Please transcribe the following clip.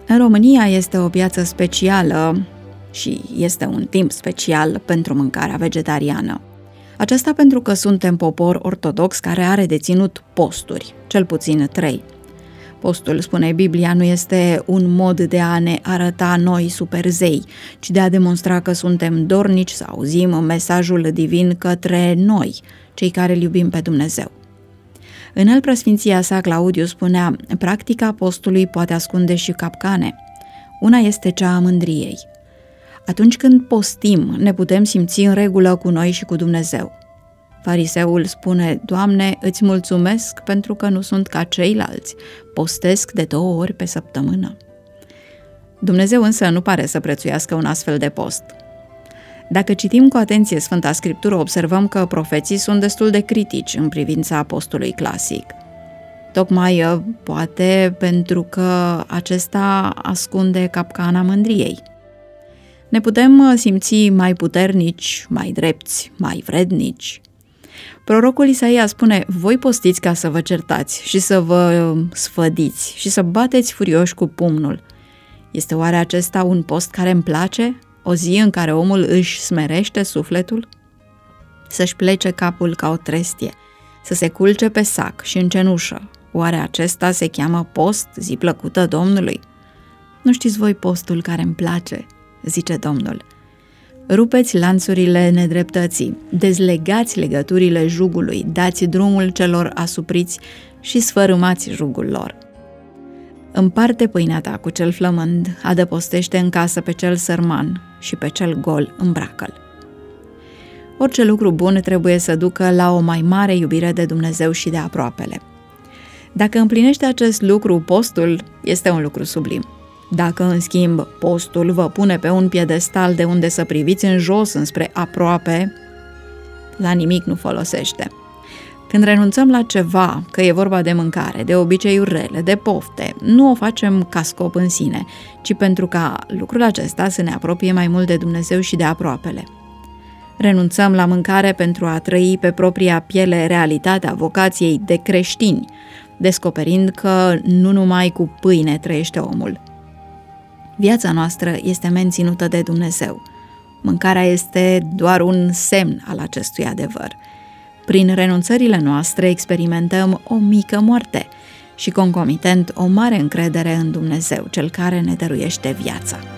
În România este o piață specială și este un timp special pentru mâncarea vegetariană. Aceasta pentru că suntem popor ortodox care are de ținut posturi, cel puțin 3. Postul, spune Biblia, nu este un mod de a ne arăta noi superzei, ci de a demonstra că suntem dornici să auzim mesajul divin către noi, cei care îl iubim pe Dumnezeu. În preasfinția sa, Claudiu spunea, practica postului poate ascunde și capcane. Una este cea a mândriei. Atunci când postim, ne putem simți în regulă cu noi și cu Dumnezeu. Fariseul spune, Doamne, îți mulțumesc pentru că nu sunt ca ceilalți, postesc de 2 ori pe săptămână. Dumnezeu însă nu pare să prețuiască un astfel de post. Dacă citim cu atenție Sfânta Scriptură, observăm că profeții sunt destul de critici în privința postului clasic. Tocmai poate pentru că acesta ascunde capcana mândriei. Ne putem simți mai puternici, mai drepți, mai vrednici. Prorocul Isaia spune, voi postiți ca să vă certați și să vă sfădiți și să bateți furioși cu pumnul. Este oare acesta un post care îmi place? O zi în care omul își smerește sufletul? Să-și plece capul ca o trestie, să se culce pe sac și în cenușă. Oare acesta se cheamă post, zi plăcută Domnului? Nu știți voi postul care îmi place, zice Domnul. Rupeți lanțurile nedreptății, dezlegați legăturile jugului, dați drumul celor asupriți și sfărâmați jugul lor. Împarte pâinea ta cu cel flămând, adăpostește în casă pe cel sărman și pe cel gol îmbracă-l. Orice lucru bun trebuie să ducă la o mai mare iubire de Dumnezeu și de aproapele. Dacă împlinește acest lucru, postul este un lucru sublim. Dacă, în schimb, postul vă pune pe un piedestal de unde să priviți în jos înspre aproape, la nimic nu folosește. Când renunțăm la ceva, că e vorba de mâncare, de obiceiuri rele, de pofte, nu o facem ca scop în sine, ci pentru ca lucrul acesta să ne apropie mai mult de Dumnezeu și de aproapele. Renunțăm la mâncare pentru a trăi pe propria piele realitatea vocației de creștini, descoperind că nu numai cu pâine trăiește omul. Viața noastră este menținută de Dumnezeu. Mâncarea este doar un semn al acestui adevăr. Prin renunțările noastre experimentăm o mică moarte și concomitent o mare încredere în Dumnezeu, Cel care ne dăruiește viața.